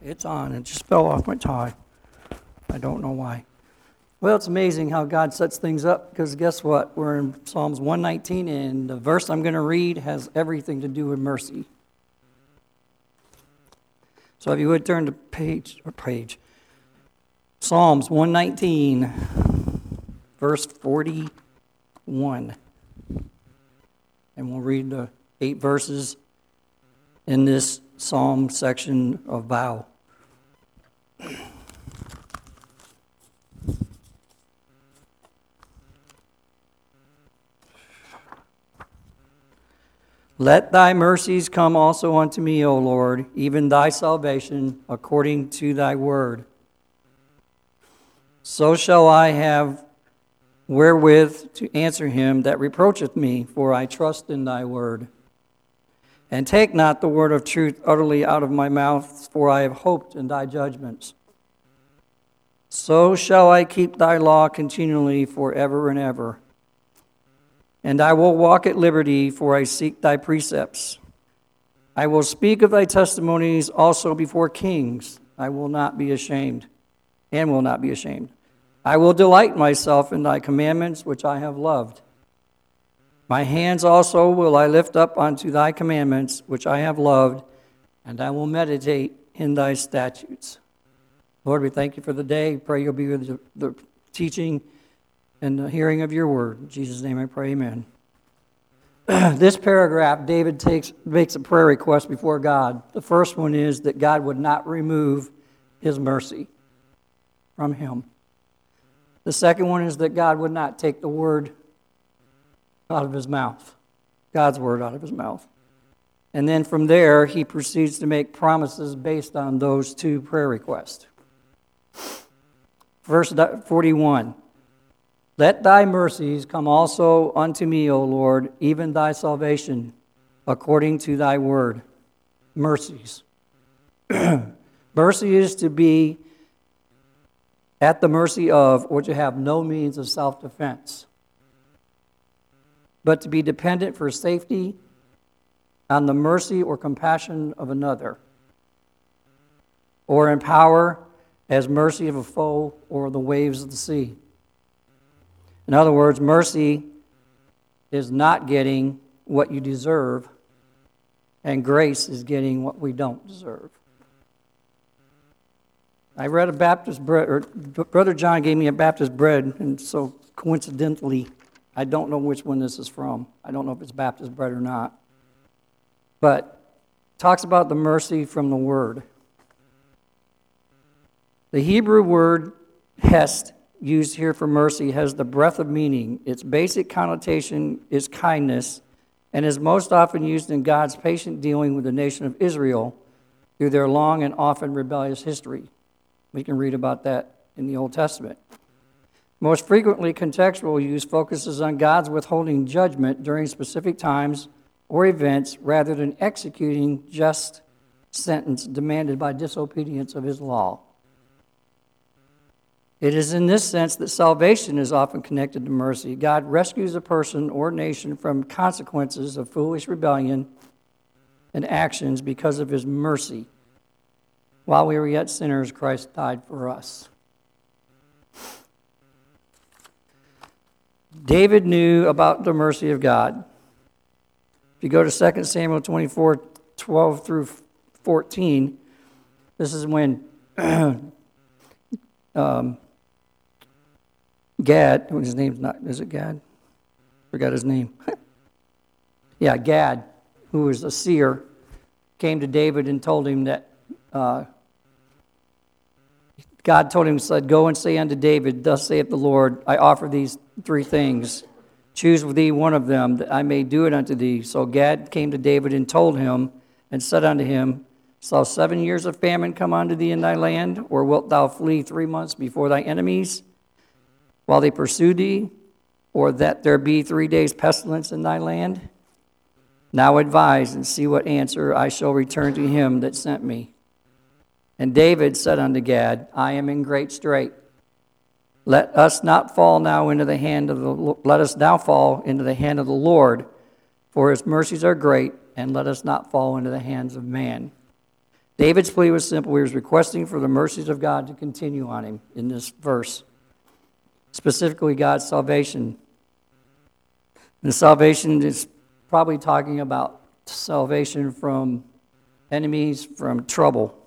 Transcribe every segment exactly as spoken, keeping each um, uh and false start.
It's on. It just fell off my tie. I don't know why. Well, it's amazing how God sets things up, because guess what? We're in Psalms one nineteen, and the verse I'm going to read has everything to do with mercy. So if you would turn to page, or page, Psalms one nineteen, verse forty-one. And we'll read the eight verses in this psalm section of vow. Let thy mercies come also unto me, O Lord, even thy salvation, according to thy word. So shall I have wherewith to answer him that reproacheth me, for I trust in thy word. And take not the word of truth utterly out of my mouth, for I have hoped in thy judgments. So shall I keep thy law continually forever and ever. And I will walk at liberty, for I seek thy precepts. I will speak of thy testimonies also before kings. I will not be ashamed, and will not be ashamed. I will delight myself in thy commandments, which I have loved. My hands also will I lift up unto thy commandments, which I have loved, and I will meditate in thy statutes. Lord, we thank you for the day. Pray you'll be with the teaching and the hearing of your word. In Jesus' name I pray, amen. This paragraph, David takes makes a prayer request before God. The first one is that God would not remove his mercy from him. The second one is that God would not take the word out of his mouth, God's word out of his mouth. And then from there, he proceeds to make promises based on those two prayer requests. Verse forty-one. Let thy mercies come also unto me, O Lord, even thy salvation, according to thy word. Mercies. Mercy is to be at the mercy of, or to have no means of self-defense, but to be dependent for safety on the mercy or compassion of another, or in power as mercy of a foe or the waves of the sea. In other words, mercy is not getting what you deserve, and grace is getting what we don't deserve. I read a Baptist bread, or Brother John gave me a Baptist bread, and so coincidentally, I don't know which one this is from. I don't know if it's Baptist bread or not. But it talks about the mercy from the word. The Hebrew word hesed, used here for mercy, has the breadth of meaning. Its basic connotation is kindness, and is most often used in God's patient dealing with the nation of Israel through their long and often rebellious history. We can read about that in the Old Testament. Most frequently, contextual use focuses on God's withholding judgment during specific times or events rather than executing just sentence demanded by disobedience of his law. It is in this sense that salvation is often connected to mercy. God rescues a person or nation from consequences of foolish rebellion and actions because of his mercy. While we were yet sinners, Christ died for us. David knew about the mercy of God. If you go to Second Samuel twenty-four, twelve through fourteen, this is when um, Gad, his name's not, is it Gad? Forgot his name. yeah, Gad, who was a seer, came to David and told him that uh, God told him, said, go and say unto David, thus saith the Lord, I offer these three things. Choose with thee one of them, that I may do it unto thee. So Gad came to David and told him, and said unto him, shall seven years of famine come unto thee in thy land? Or wilt thou flee three months before thy enemies, while they pursue thee? Or that there be three days pestilence in thy land? Now advise, and see what answer I shall return to him that sent me. And David said unto Gad, I am in great strait. Let us not fall now into the hand of the let us now fall into the hand of the Lord, for his mercies are great, and let us not fall into the hands of man. David's plea was simple. He was requesting for the mercies of God to continue on him in this verse, specifically God's salvation. And salvation is probably talking about salvation from enemies, from trouble.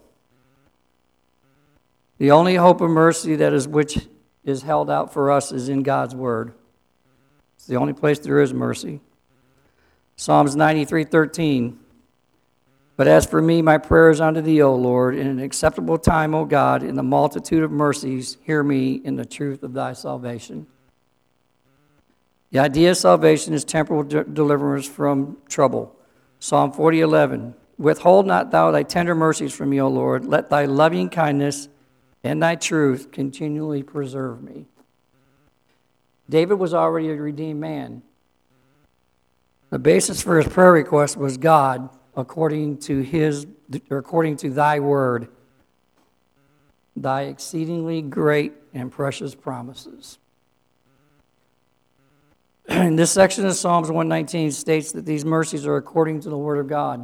The only hope of mercy that is which is held out for us is in God's word. It's the only place there is mercy. Psalms ninety-three thirteen. But as for me, my prayer is unto thee, O Lord, in an acceptable time, O God, in the multitude of mercies, hear me in the truth of thy salvation. The idea of salvation is temporal de- deliverance from trouble. Psalm forty eleven. Withhold not thou thy tender mercies from me, O Lord. Let thy loving kindness and thy truth continually preserve me. David was already a redeemed man. The basis for his prayer request was God, according to his, or according to thy word, thy exceedingly great and precious promises. In this section of Psalms one nineteen states that these mercies are according to the word of God.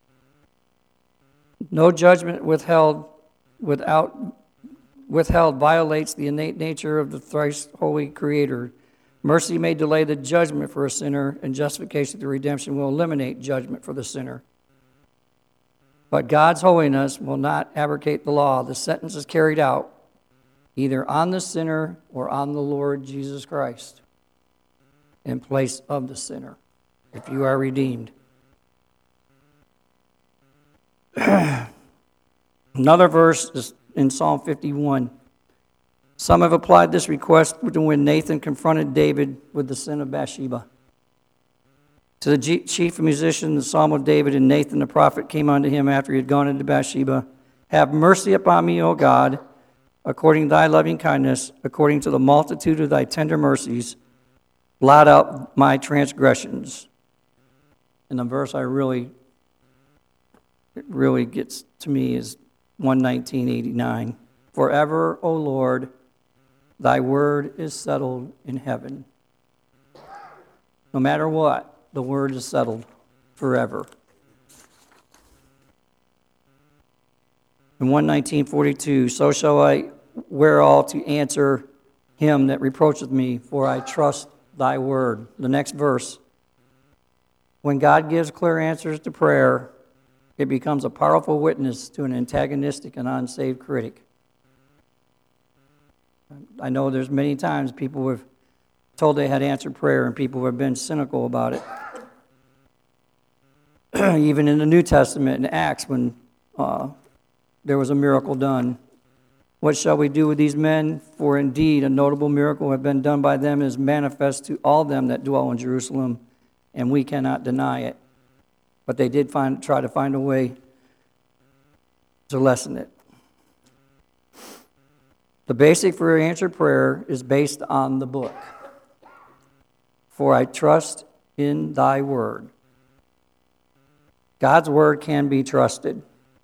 No judgment withheld without withheld violates the innate nature of the thrice holy Creator. Mercy may delay the judgment for a sinner, and justification through redemption will eliminate judgment for the sinner. But God's holiness will not abrogate the law. The sentence is carried out either on the sinner or on the Lord Jesus Christ in place of the sinner, if you are redeemed. Another verse is in Psalm fifty-one. Some have applied this request to when Nathan confronted David with the sin of Bathsheba. To the chief musician, the Psalm of David, and Nathan the prophet came unto him after he had gone into Bathsheba. Have mercy upon me, O God, according to thy loving kindness, according to the multitude of thy tender mercies, blot out my transgressions. And the verse I really, it really gets to me is one nineteen eighty-nine. Forever, O Lord, thy word is settled in heaven. No matter what, the word is settled forever. In one nineteen forty-two, so shall I wherewithal to answer him that reproacheth me, for I trust thy word. The next verse. When God gives clear answers to prayer, it becomes a powerful witness to an antagonistic and unsaved critic. I know there's many times people have told they had answered prayer and people have been cynical about it. Even in the New Testament, in Acts, when uh, there was a miracle done. What shall we do with these men? For indeed a notable miracle have been done by them, is manifest to all them that dwell in Jerusalem, and we cannot deny it. But they did find, try to find a way to lessen it. The basic for answered prayer is based on the book. For I trust in thy word. God's word can be trusted.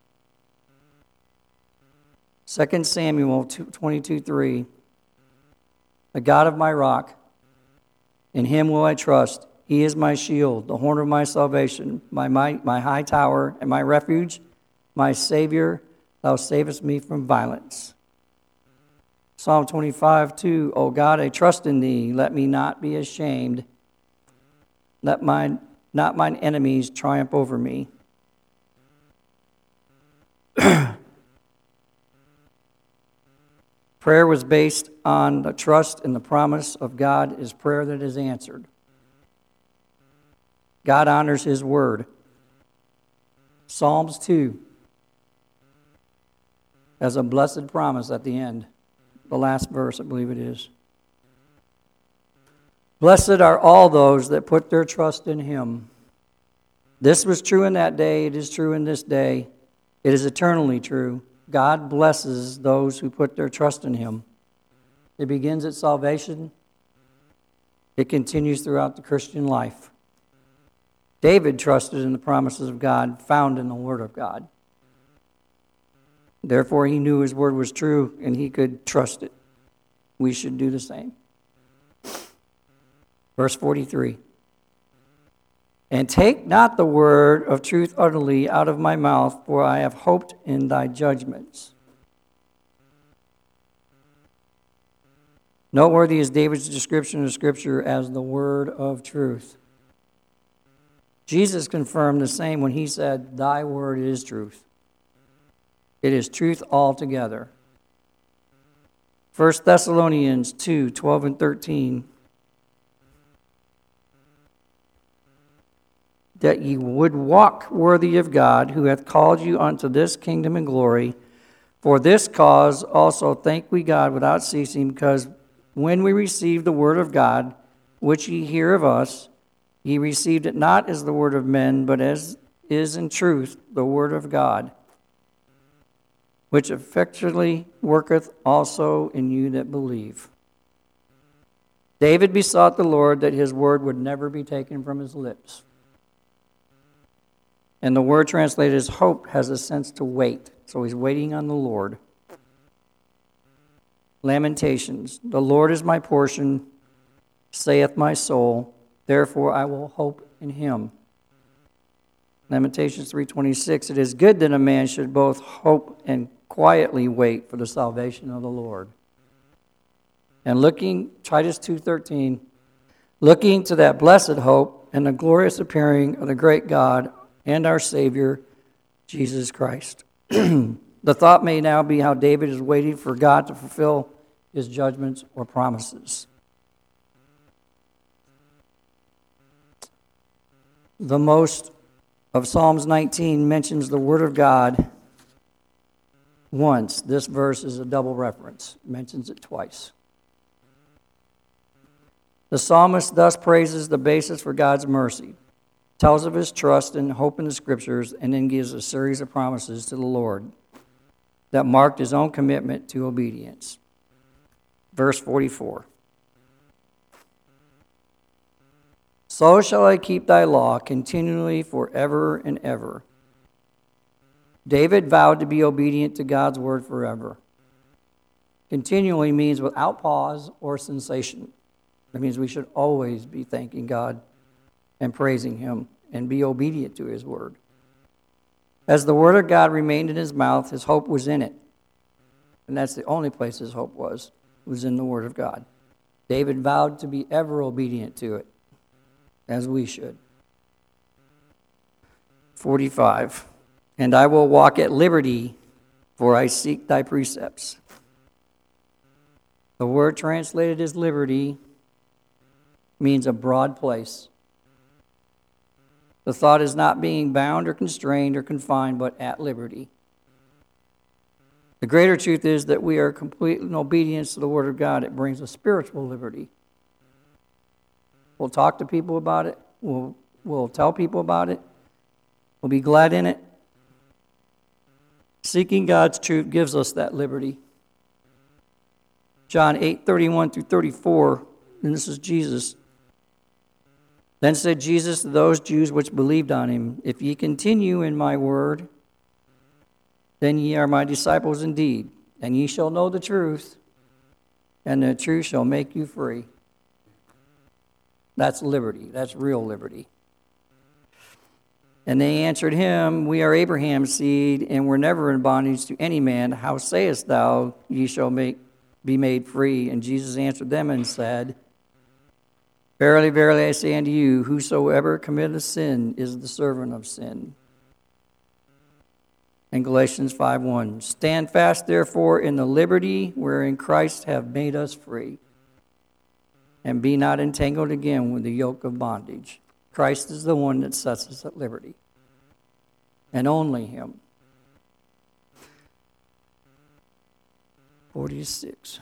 Second Samuel twenty-two three. The God of my rock, in him will I trust. He is my shield, the horn of my salvation, my, my, my high tower and my refuge, my Savior, thou savest me from violence. Psalm twenty-five two. O God, I trust in thee. Let me not be ashamed. Let mine, not mine enemies triumph over me. Prayer was based on the trust and the promise of God is prayer that is answered. God honors his word. Psalms two has a blessed promise at the end. The last verse, I believe it is. Blessed are all those that put their trust in him. This was true in that day. It is true in this day. It is eternally true. God blesses those who put their trust in him. It begins at salvation. It continues throughout the Christian life. David trusted in the promises of God found in the Word of God. Therefore, he knew his word was true and he could trust it. We should do the same. Verse forty-three. And take not the word of truth utterly out of my mouth, for I have hoped in thy judgments. Noteworthy is David's description of Scripture as the word of truth. Jesus confirmed the same when he said, thy word is truth. It is truth altogether. First Thessalonians two, twelve and thirteen. That ye would walk worthy of God, who hath called you unto this kingdom and glory. For this cause also thank we God without ceasing, because when we received the word of God, which ye hear of us, ye received it not as the word of men, but as is in truth the word of God, which effectually worketh also in you that believe. David besought the Lord that his word would never be taken from his lips. And the word translated as hope has a sense to wait. So he's waiting on the Lord. Lamentations. The Lord is my portion, saith my soul. Therefore I will hope in him. Lamentations three twenty-six. It is good that a man should both hope and quietly wait for the salvation of the Lord. And looking, Titus two thirteen. Looking to that blessed hope and the glorious appearing of the great God and our Savior, Jesus Christ. The thought may now be how David is waiting for God to fulfill his judgments or promises. The most of Psalms nineteen mentions the Word of God once. This verse is a double reference. It mentions it twice. The psalmist thus praises the basis for God's mercy, tells of his trust and hope in the Scriptures, and then gives a series of promises to the Lord that marked his own commitment to obedience. Verse forty-four. So shall I keep thy law continually forever and ever. David vowed to be obedient to God's word forever. Continually means without pause or cessation. That means we should always be thanking God and praising him and be obedient to his word. As the word of God remained in his mouth, his hope was in it. And that's the only place his hope was, was in the word of God. David vowed to be ever obedient to it, as we should. forty-five. And I will walk at liberty, for I seek thy precepts. The word translated as liberty means a broad place. The thought is not being bound or constrained or confined, but at liberty. The greater truth is that we are complete in obedience to the Word of God. It brings a spiritual liberty. We'll talk to people about it. We'll, we'll tell people about it. We'll be glad in it. Seeking God's truth gives us that liberty. John eight, thirty-one through thirty-four, and this is Jesus. Then said Jesus to those Jews which believed on him, if ye continue in my word, then ye are my disciples indeed, and ye shall know the truth, and the truth shall make you free. That's liberty. That's real liberty. And they answered him, we are Abraham's seed, and were never in bondage to any man. How sayest thou, ye shall make, be made free? And Jesus answered them and said, verily, verily, I say unto you, whosoever committeth sin is the servant of sin. And Galatians five one, stand fast therefore in the liberty wherein Christ hath made us free, and be not entangled again with the yoke of bondage. Christ is the one that sets us at liberty, and only him. forty-six.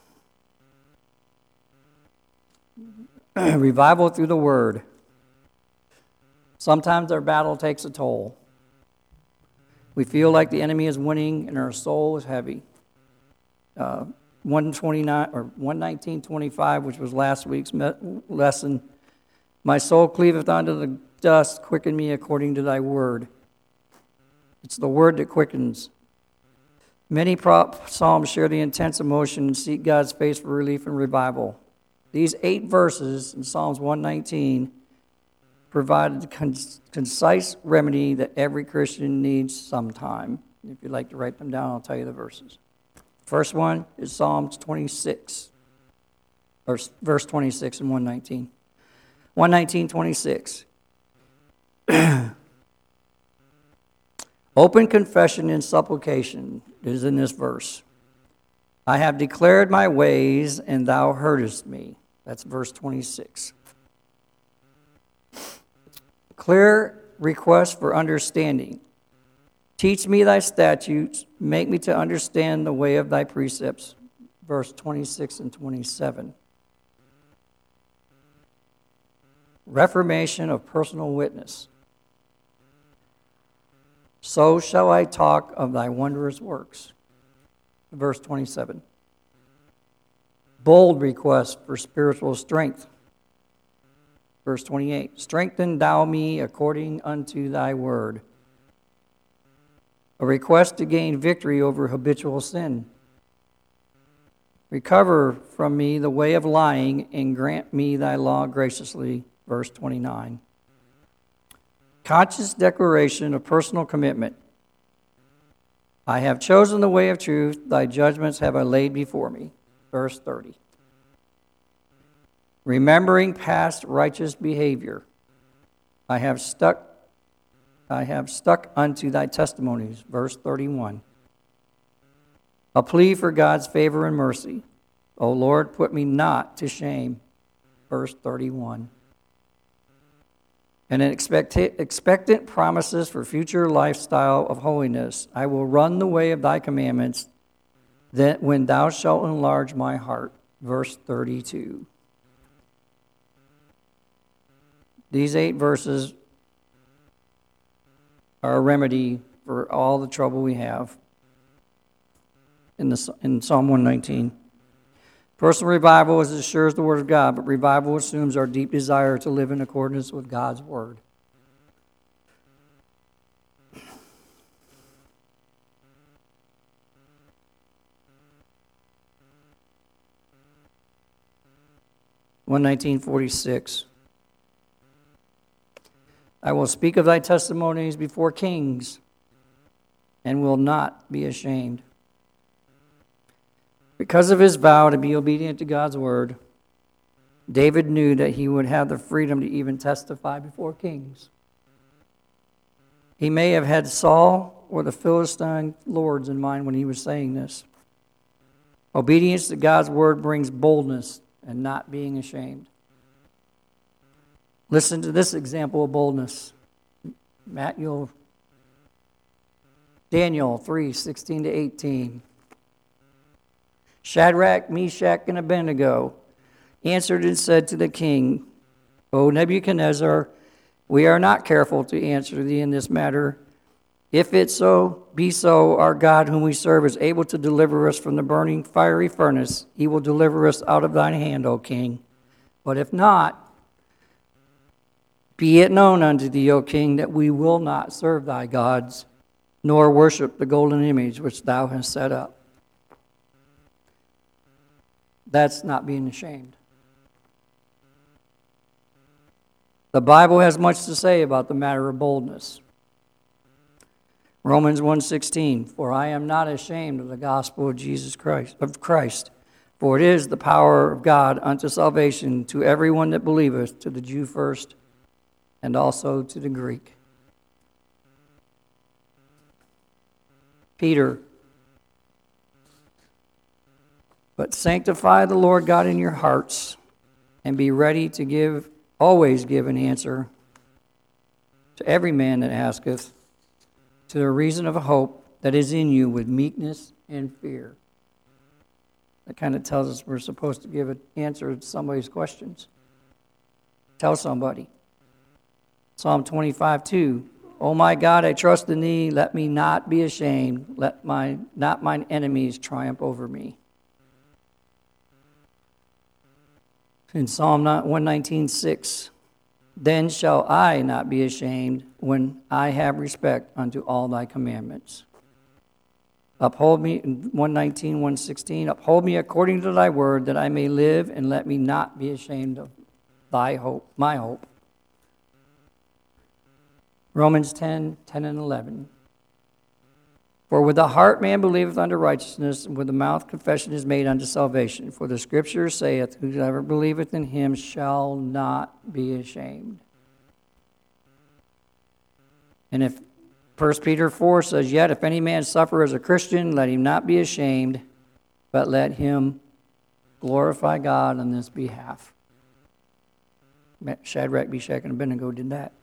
Revival through the word. Sometimes our battle takes a toll. We feel like the enemy is winning and our soul is heavy. Uh, one twenty-nine or one nineteen twenty-five, which was last week's me- lesson. My soul cleaveth unto the dust, quicken me according to thy word. It's the word that quickens. Many prop psalms share the intense emotion and seek God's face for relief and revival. These eight verses in Psalms one nineteen provided the con- concise remedy that every Christian needs sometime. If you'd like to write them down, I'll tell you the verses. First one is Psalms twenty-six, or verse twenty-six and one nineteen. one nineteen, twenty-six. Open confession and supplication is in this verse. I have declared my ways, and thou heardest me. That's verse twenty-six. Clear request for understanding. Teach me thy statutes, make me to understand the way of thy precepts. Verse twenty-six and twenty-seven. Reformation of personal witness. So shall I talk of thy wondrous works. Verse twenty-seven. Bold request for spiritual strength. Verse twenty-eight. Strengthen thou me according unto thy word. A request to gain victory over habitual sin. Recover from me the way of lying and grant me thy law graciously. Verse twenty-nine. Conscious declaration of personal commitment. I have chosen the way of truth, thy judgments have I laid before me. Verse thirty. Remembering past righteous behavior. I have stuck I have stuck unto thy testimonies. Verse thirty-one. A plea for God's favor and mercy. O Lord, put me not to shame. Verse thirty-one. And an expectant, expectant promises for future lifestyle of holiness. I will run the way of thy commandments, that when thou shalt enlarge my heart. Verse thirty-two. These eight verses are a remedy for all the trouble we have in, the, in Psalm one nineteen. Personal revival is as sure as the Word of God, but revival assumes our deep desire to live in accordance with God's Word. one nineteen forty-six. I will speak of thy testimonies before kings and will not be ashamed. Because of his vow to be obedient to God's word, David knew that he would have the freedom to even testify before kings. He may have had Saul or the Philistine lords in mind when he was saying this. Obedience to God's word brings boldness and not being ashamed. Listen to this example of boldness. Matt, you'll... Daniel three, sixteen to eighteen. Shadrach, Meshach, and Abednego answered and said to the king, O Nebuchadnezzar, we are not careful to answer thee in this matter. If it so be so, our God whom we serve is able to deliver us from the burning fiery furnace. He will deliver us out of thine hand, O king. But if not, be it known unto thee, O king, that we will not serve thy gods, nor worship the golden image which thou hast set up. That's not being ashamed. The Bible has much to say about the matter of boldness. Romans one sixteen, for I am not ashamed of the gospel of Jesus Christ, of Christ, for it is the power of God unto salvation to everyone that believeth, to the Jew first, and also to the Greek. Peter, but sanctify the Lord God in your hearts, and be ready to give, always give an answer to every man that asketh, to the reason of hope that is in you with meekness and fear. That kind of tells us we're supposed to give an answer to somebody's questions. Tell somebody. Psalm twenty-five, two. O my God, I trust in thee. Let me not be ashamed. Let my not mine enemies triumph over me. In Psalm one nineteen, six. Then shall I not be ashamed when I have respect unto all thy commandments. Uphold me, in one nineteen, one sixteen, uphold me according to thy word, that I may live, and let me not be ashamed of thy hope, my hope. Romans ten, ten and eleven. For with the heart man believeth unto righteousness, and with the mouth confession is made unto salvation. For the Scripture saith, whosoever believeth in him shall not be ashamed. And if First Peter four says, yet if any man suffer as a Christian, let him not be ashamed, but let him glorify God on this behalf. Shadrach, Meshach, and Abednego did that.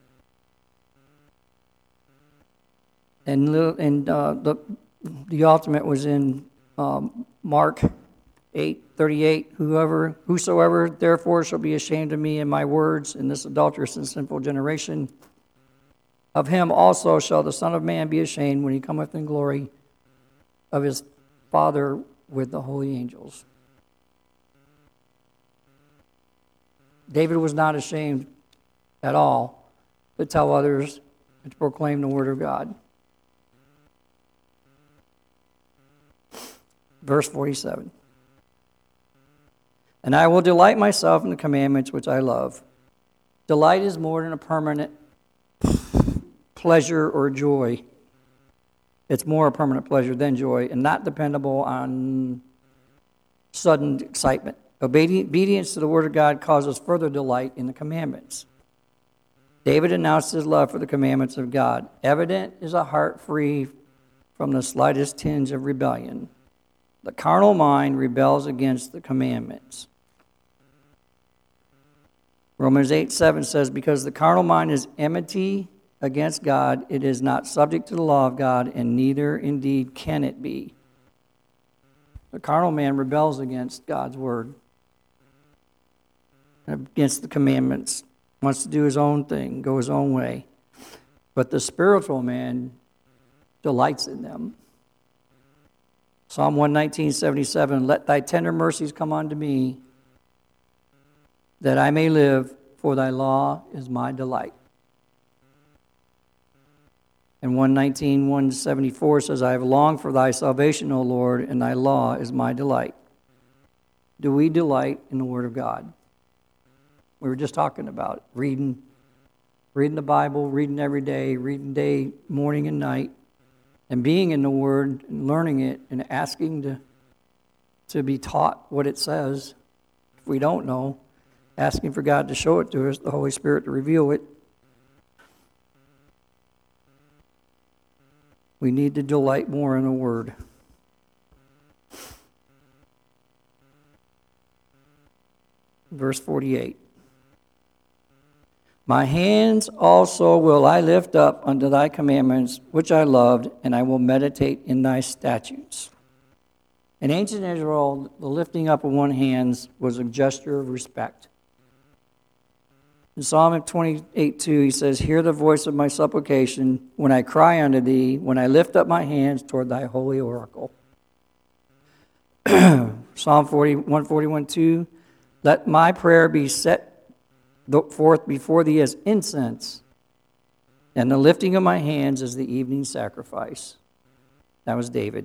And, and uh, the, the ultimate was in um, Mark eight thirty-eight. Whoever, whosoever therefore shall be ashamed of me and my words in this adulterous and sinful generation, of him also shall the Son of Man be ashamed when he cometh in glory of his Father with the holy angels. David was not ashamed at all to tell others and to proclaim the word of God. Verse forty-seven. And I will delight myself in the commandments which I love. Delight is more than a permanent pleasure or joy. It's more a permanent pleasure than joy, and not dependable on sudden excitement. Obedience to the word of God causes further delight in the commandments. David announced his love for the commandments of God. Evident is a heart free from the slightest tinge of rebellion. The carnal mind rebels against the commandments. Romans eight seven says, because the carnal mind is enmity against God, it is not subject to the law of God, and neither indeed can it be. The carnal man rebels against God's word, against the commandments, wants to do his own thing, go his own way. But the spiritual man delights in them. Psalm one nineteen, seventy-seven, let thy tender mercies come unto me, that I may live, for thy law is my delight. And one nineteen, one seventy-four says, I have longed for thy salvation, O Lord, and thy law is my delight. Do we delight in the word of God? We were just talking about reading, reading the Bible, reading every day, reading day, morning and night, and being in the Word, and learning it, and asking to, to be taught what it says. If we don't know, asking for God to show it to us, the Holy Spirit to reveal it. We need to delight more in the Word. Verse forty-eight. My hands also will I lift up unto thy commandments, which I loved, and I will meditate in thy statutes. In ancient Israel, the lifting up of one hand was a gesture of respect. In Psalm twenty-eight two, he says, hear the voice of my supplication when I cry unto thee, when I lift up my hands toward thy holy oracle. Psalm one forty-one two, let my prayer be set forth before thee as incense, and the lifting of my hands as the evening sacrifice. That was David.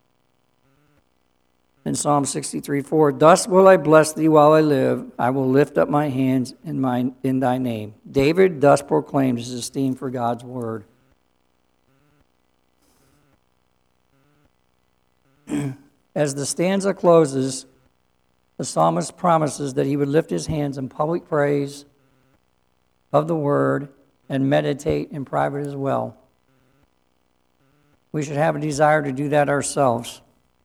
In Psalm sixty-three four, thus will I bless thee while I live. I will lift up my hands in, my, in thy name. David thus proclaimed his esteem for God's word. As the stanza closes, the psalmist promises that he would lift his hands in public praise of the word and meditate in private as well. We should have a desire to do that ourselves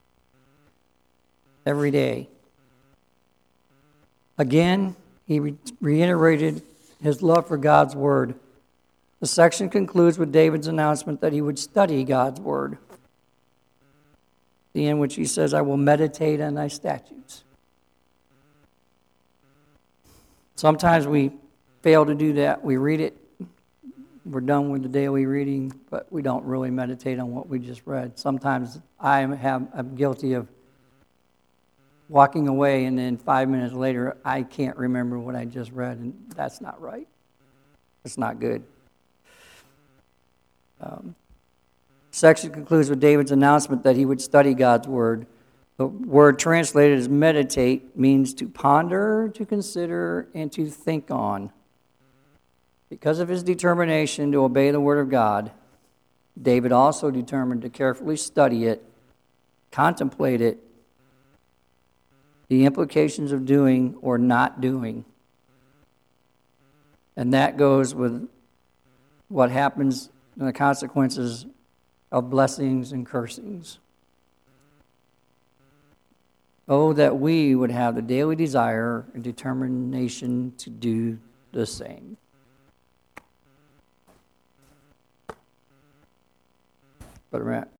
every day. Again, he re- reiterated his love for God's word. The section concludes with David's announcement that he would study God's word, the end which he says, I will meditate on thy statutes. Sometimes we fail to do that. We read it, we're done with the daily reading, but we don't really meditate on what we just read. Sometimes I have, I'm guilty of walking away, and then five minutes later, I can't remember what I just read, and that's not right. It's not good. Um, section concludes with David's announcement that he would study God's word. The word translated as meditate means to ponder, to consider, and to think on. Because of his determination to obey the Word of God, David also determined to carefully study it, contemplate it, the implications of doing or not doing. And that goes with what happens in the consequences of blessings and cursings. Oh, that we would have the daily desire and determination to do the same. Brother Matt.